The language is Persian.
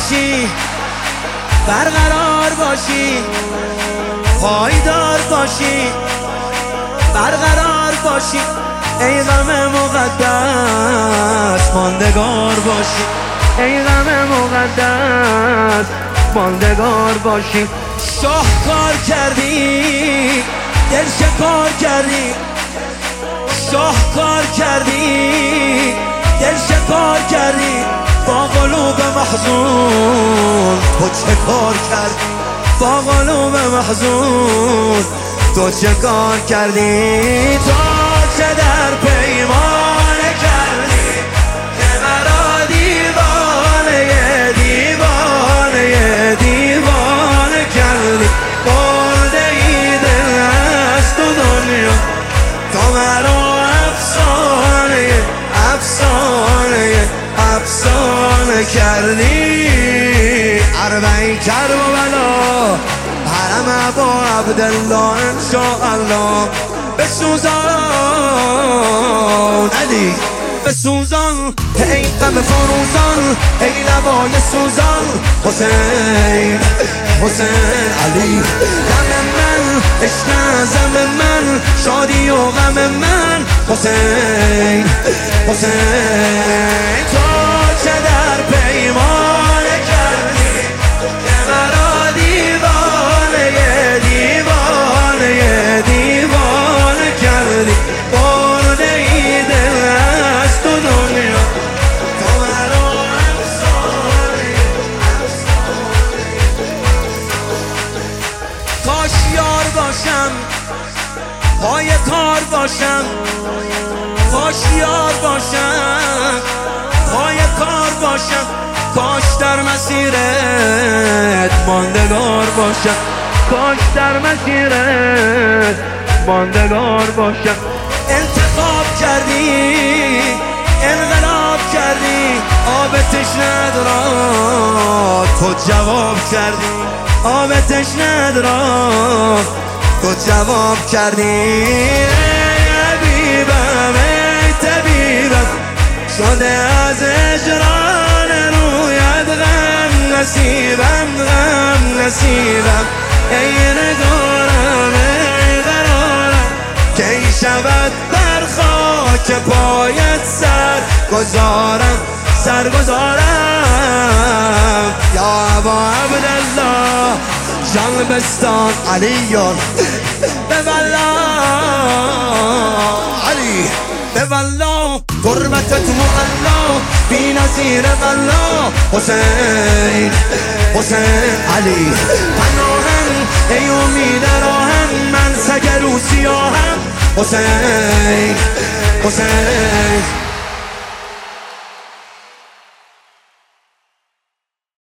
باشی، برقرار باشی، پایدار باشی، برقرار باشی، ای غم مقدس ماندگار باشی، ای غم مقدس ماندگار باشی. شاهکار کردی، دل شکار کردی، شاهکار کردی، دل شکار کردی، با قلوب محزون تو چه کار کردی؟ با قلوب محزون تو چه کار کردی؟ تو چه در پیمانه کردی که مرا دیوانه دیوانه دیوانه کردی؟ برده ای دل از تو دنیا، تو مرا افسانه افسانه افسانه کردی. اربعین کربلا حرم ابا عبدالله انشاءالله بسوزان علی بسوزان، ای غم فروزان، ای لبای سوزان، حسین حسین علی. غم من عشق زم من، شادی و غم من، حسین حسین. تو چه در پیمانه کردی که مرا دیوانه دیوانه دیوانه کردی؟ برده ای دل از تو دنیا، تو مرا افسانه افسانه. کاش یار باشم، پای کار باشم، کاش یار باشم، پای کار باشم، کاش در مسیرت ماندگار باشم، کاش در مسیرت ماندگار باشم. انتخاب کردی، انقلاب کردی، آب تشنه را تو جواب کردی، آب تشنه را تو جواب کردی. ای حبیبم ای طبیبم، شده از اجران رویت غم نصیبم غم نصیبم. ای نگارم ای قرارم، کی شود بر خاک پایت سر گذارم سر گذارم. یا ابا عبدالله جان بستان علیون ببلا علی ببلا، قربتت معلا بی نظیر بلا. حسین حسین علی پناهم، ای امید راهم، من سگر و سیاهم. حسین حسین